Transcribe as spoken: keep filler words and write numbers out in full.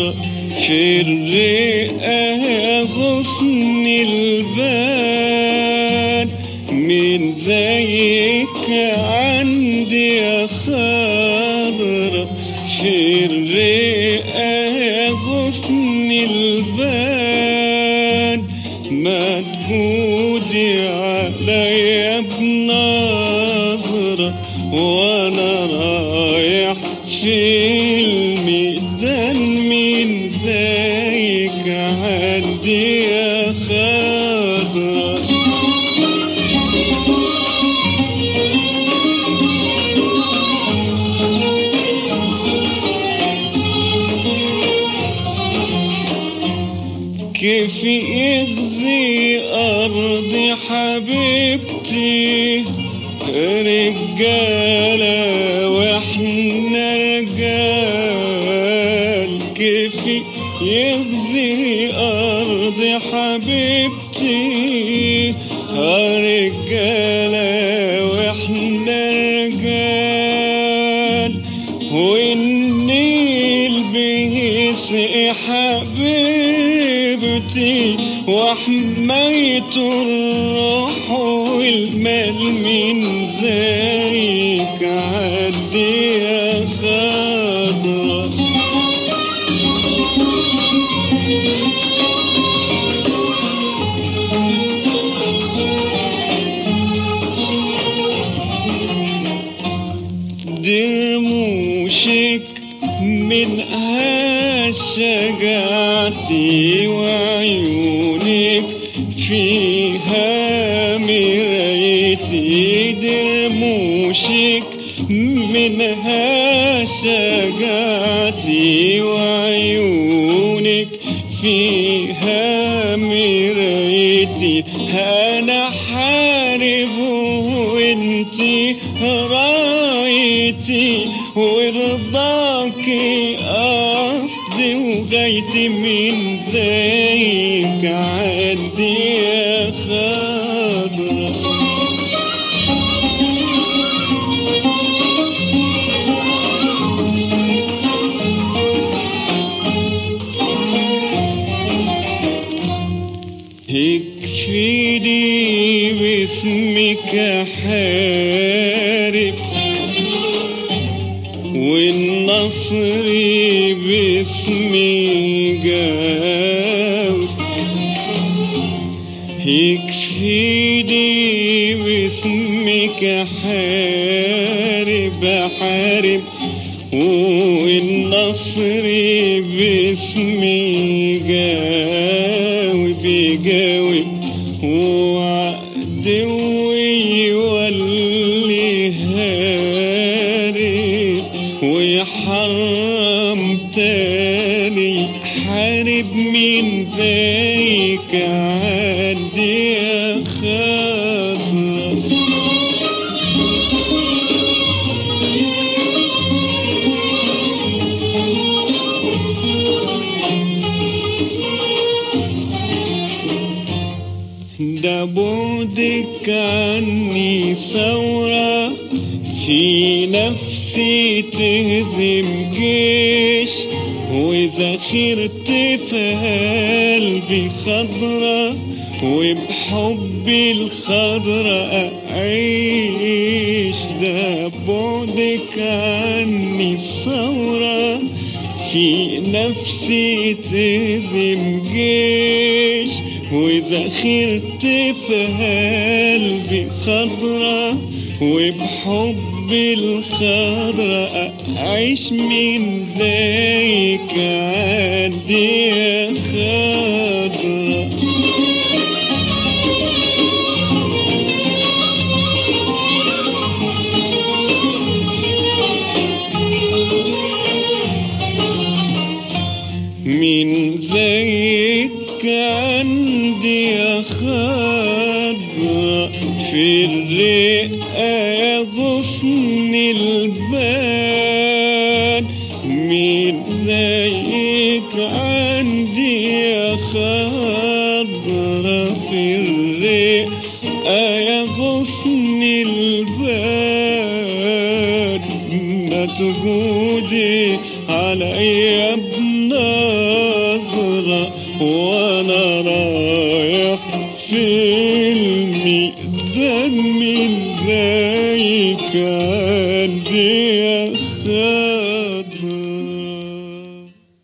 خضرا في الرئة غصن البال، من زيك عندي يا خضرا في الرئة غصن البال. ما تجودي عليا بنظرة وانا رايح في الميدان، من زيك عندي يا خضرا. كيف يغزي أرضي حبيبتي رجالة وإحنا رجال، كيف يغزي أرضي حبيبتي رجالة وإحنا رجال، والنيل بيسقي حبيبتي وحميت الروح والمال، من زيك عندي يا خضرا. درموشك منها شجاعتي وعيونك فيها مرايتي، درموشك منها شجاعتي وعيونك فيها مرايتي. أنا حارب وانتي رايتي، ورضاكي قصدي وغايتي، من زيك عندي يا خضرا. يكفيني باسمك حارب، والنصر باسمي جاوب. يكفيني باسمك حارب حارب، والنصر باسمي جاوب جاوب، وعدوي يولي هارب، ويحرم تاني حارب، من زيك عندي يا خضرا. ده بعدك عني ثورة في نفسي تهزم جيش، وذخيرة في قلبي خضرة وبحبي الخضرة أعيش. ده بعدك عني ثورة في نفسي تهزم جيش، وذخيرة في قلبي خضرة وبحبي الخضرة أعيش، من زيك عندي يا خضرا. من زيك عندي يا خضرا في الرئة غصن البال، من زيك عندي يا خضرا في الرئة غصن البال. ما تجودي عليا بنار رايح في الميدان من زيك